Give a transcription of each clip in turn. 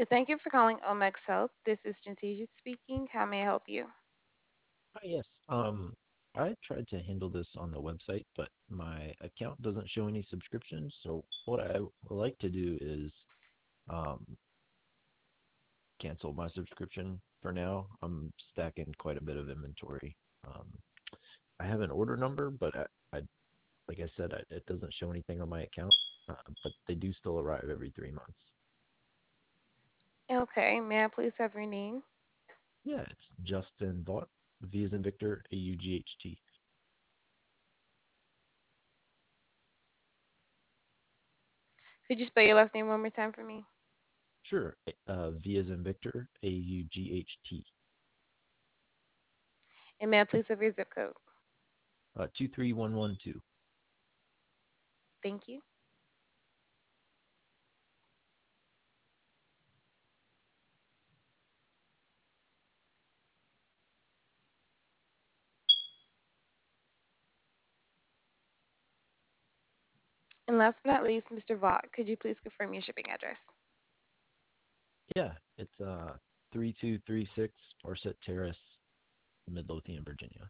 Thank you for calling Omex Health. This is Gentesia speaking. How may I help you? Yes. I tried to handle this on the website, but my account doesn't show any subscriptions. So what I would like to do is um, cancel my subscription for now. I'm stacking quite a bit of inventory. Um, I have an order number, but I like I said, it doesn't show anything on my account. But they do still arrive every 3 months. Okay, may I please have your name? Yeah, it's Justin Vaught, V as in Victor, AUGHT. Could you spell your last name one more time for me? Sure. V as in Victor, AUGHT. And may I please have your zip code? 23112. Thank you. And last but not least, Mr. Vaught, could you please confirm your shipping address? Yeah, it's 3236 Farset Terrace, Midlothian, Virginia.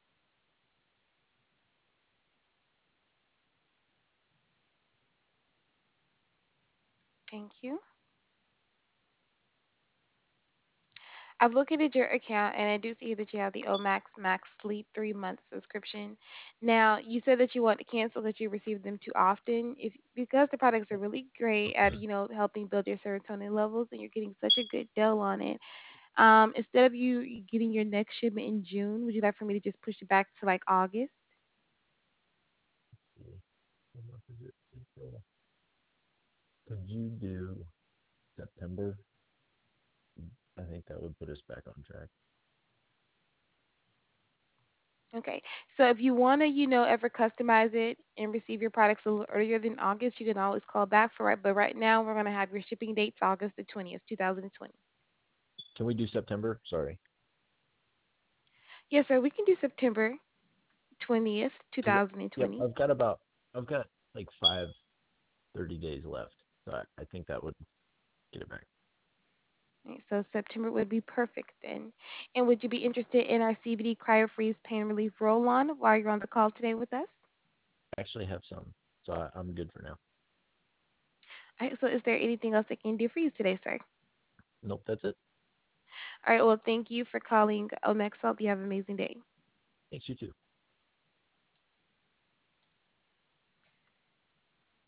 Thank you. I've looked at your account and I do see that you have the Omax Max Sleep 3 month subscription. Now, you said that you want to cancel that you receive them too often. If because the products are really great at, helping build your serotonin levels and you're getting such a good deal on it. Instead of you getting your next shipment in June, would you like for me to just push it back to like August? See, what month is it? April. Could you do September? I think that would put us back on track. Okay. So if you want to, ever customize it and receive your products a little earlier than August, you can always call back for it. But right now, we're going to have your shipping dates August the 20th, 2020. Can we do September? Sorry, Yes, sir. We can do September 20th, because 2020. I've got like 30 days left, so I think that would get it back. Right, so September would be perfect then. And would you be interested in our CBD Cryo Freeze Pain Relief Roll On while you're on the call today with us? I actually have some, so I'm good for now. All right, so is there anything else I can do for you today, sir? Nope, that's it. All right, well, thank you for calling Omexel. You have an amazing day. Thanks, you too.